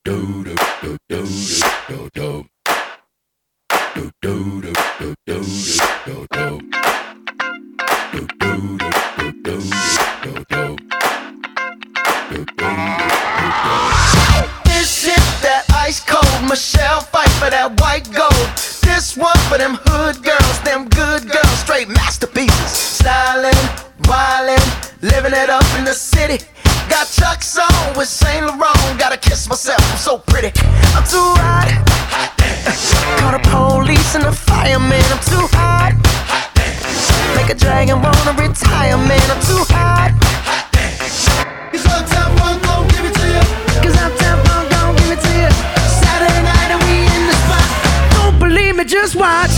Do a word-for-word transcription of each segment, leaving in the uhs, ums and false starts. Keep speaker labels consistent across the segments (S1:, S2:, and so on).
S1: This is that ice cold Michelle fight for that white gold. This one for them hood girls, them good girls, straight masterpieces. Stylin', wildin', living it up in the city. Got Chuck's on with Saint Laurent. Gotta kiss myself, I'm so pretty. I'm too hot. Call the police and the fireman. I'm too hot. Make a dragon wanna retire, man. I'm too hot. Cause Uptown Funk gon' give it to you. Cause Uptown Funk gon' give it to you. Saturday night and we in the spot. Don't believe me, just watch.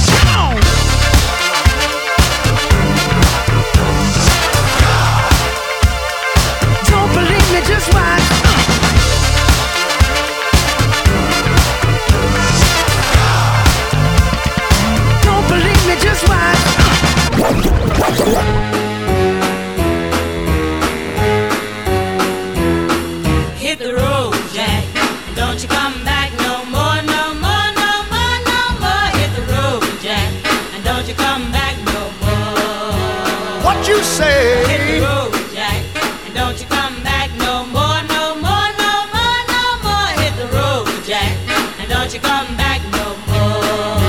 S1: Don't believe me, just watch. Don't believe me, just watch.
S2: Hit the road, Jack. Don't you come back no more, no more, no more, no more. Hit the road, Jack. And don't you come back no more.
S1: What you say?
S2: Hit the road, Jack. And don't you come back no more, no more, no more, no more. Hit the road, Jack. And don't you come back no more.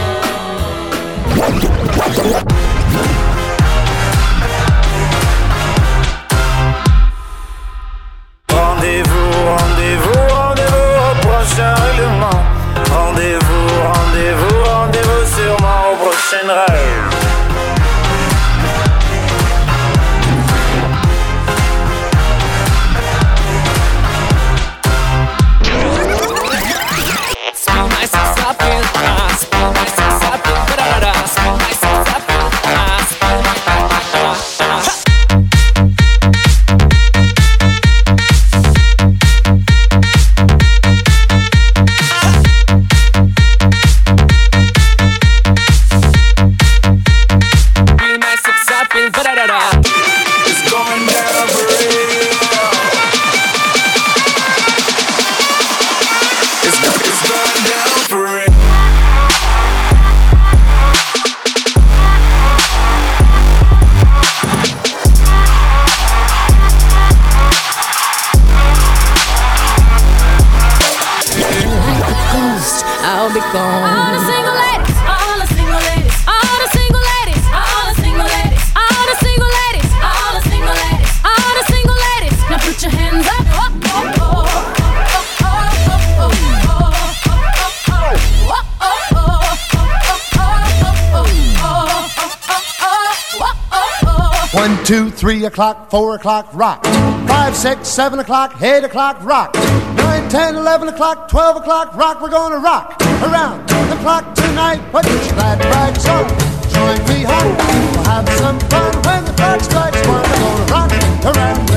S3: Rendez-vous, rendez-vous, rendez-vous au prochain règlement. Rendez-vous, rendez-vous, rendez-vous sûrement aux prochaines rêves.
S2: I'll be gone. All the single ladies, all the single ladies, all the single ladies, all the single ladies, all the single ladies, all the single ladies, all the single ladies. Now put your hands up. Oh, oh, oh, oh, oh, oh,
S4: One, two, three o'clock, four o'clock, rock. Five, six, seven o'clock, eight o'clock, rock. Nine, ten, eleven o'clock, twelve o'clock, rock. We're gonna rock around the clock tonight. Put your glad rags on, join me home. We'll have some fun when the clock strikes one. We're gonna rock around